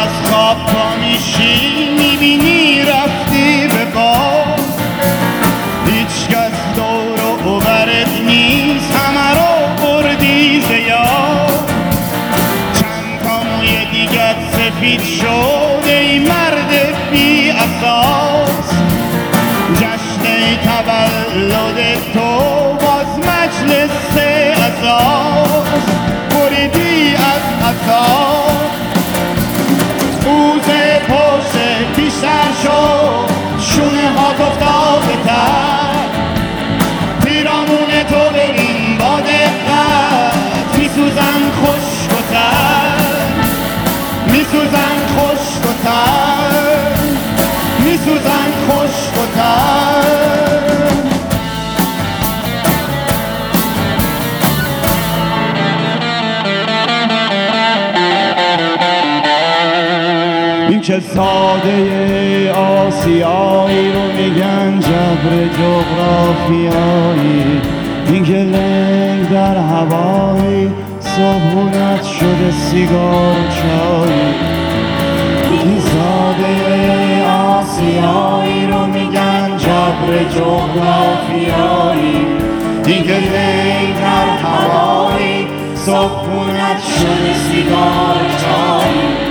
از خواب پا میشی میبینی رفتی به خواب، هیچکس دور و برت نیست، همه رو بردی زیاد. چند تا موی دیگت سفید شد ای مرد بی اساس، جشن تولد تو باز مجلس عزاست، بریدی از عذاب. روز پشت بیشتر شد، شونه ها افتاده تر، پیرامون تو بریم با دقت، میسوزن خشک و تر، میسوزن خشک و تر، میسوزن خشک و تر. این که ساده آسیایی رو میگن جبر جغرافیایی، این که لنگ در هوایی صبحونت شده سیگار و چایی. این ساده آسیایی رو میگن جبر جغرافیایی، این که لنگ در هوایی صبحونت شده سیگار و چایی.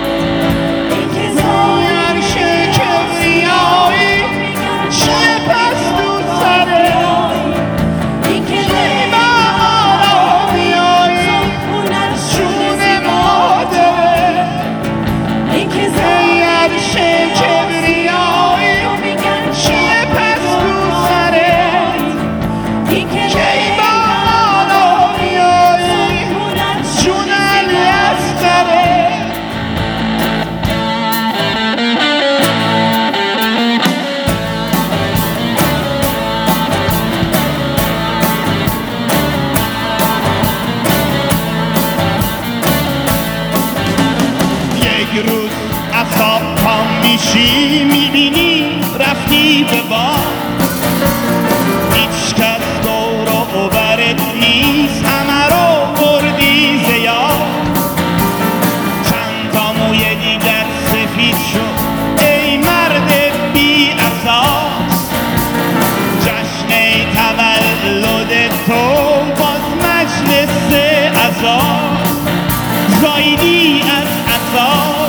روز از خواب پا میشی میبینی رفتی به باد، هیچکس دور و برت نیست، همه رو بردی زیاد. چند تا موی دیگر سفید شد ای مرد بی اساس، جشن تولد تو باز مجلس عزاست، زایدی از عذاب.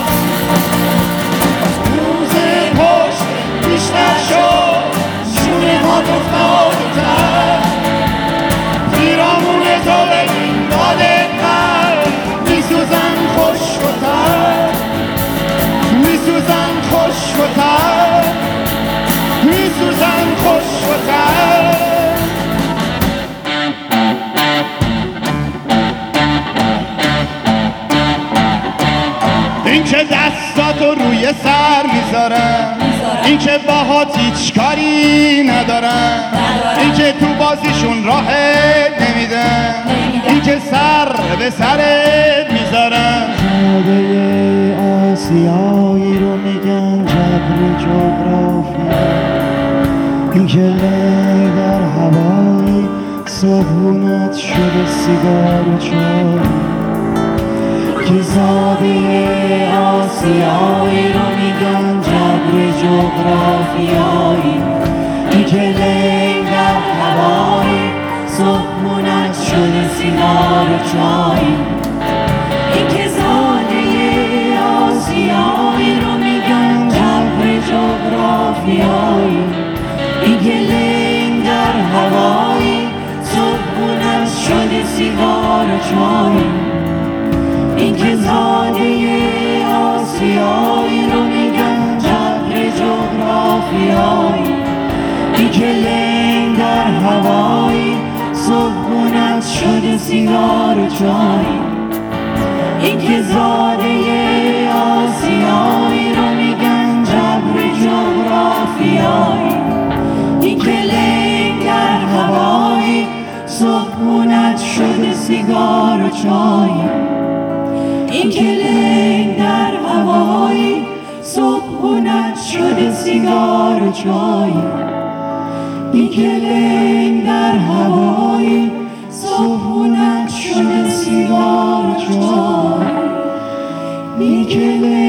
بیشتر شد، شونه ها افتاده تر، پیرامون تو بریم با دقت، میسوزن خشک و تر، میسوزن خشک و تر، میسوزن خشک و تر. این که دستاتو روی سر میذارن، این که باهات هیچ کاری ندارن، این که تو بازیشون راحت نمیدن، این که سر به سرت میذارن. ساده آسیایی رو میگن جبر جغرافیا، این که لنگ در هوایی صبحونت شده سیگار و چای. که ساده آسیایی رو میگن جبر جغرافیایی، این که لنگ در هوایی صبحونت شده سیگار و چای. این که ساده آسیایی رو میگن جبر جغرافیایی، این که لنگ در هوایی صبحونت شده سیگار و چای. این که زاده آسیایی رو میگن جبر جغرافیایی، این که لنگ در هوایی صبحونت شده سیگار و چای. این که زاده آسیایی رو میگن جبر جغرافیایی، این که لنگ در هوایی صبحونت شده سیگار و چای. این که لنگ در هوایی صبحونت شده سیگار و چای. این که لنگ در هوایی صبحونت شده سیگار و چای. این که